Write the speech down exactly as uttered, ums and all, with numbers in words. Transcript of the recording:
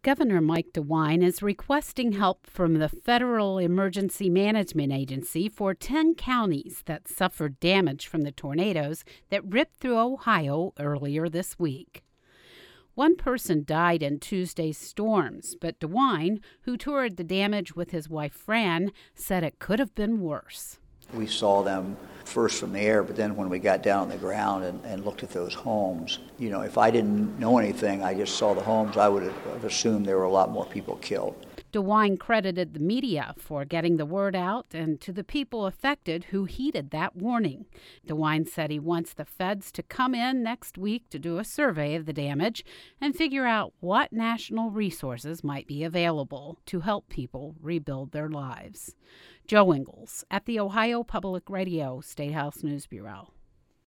Governor Mike DeWine is requesting help from the Federal Emergency Management Agency for ten counties that suffered damage from the tornadoes that ripped through Ohio earlier this week. One person died in Tuesday's storms, but DeWine, who toured the damage with his wife Fran, said it could have been worse. We saw them first from the air, but then when we got down on the ground and, and looked at those homes, you know, if I didn't know anything, I just saw the homes, I would have assumed there were a lot more people killed. DeWine credited the media for getting the word out and to the people affected who heeded that warning. DeWine said he wants the feds to come in next week to do a survey of the damage and figure out what national resources might be available to help people rebuild their lives. Joe Ingles at the Ohio Public Radio State House News Bureau.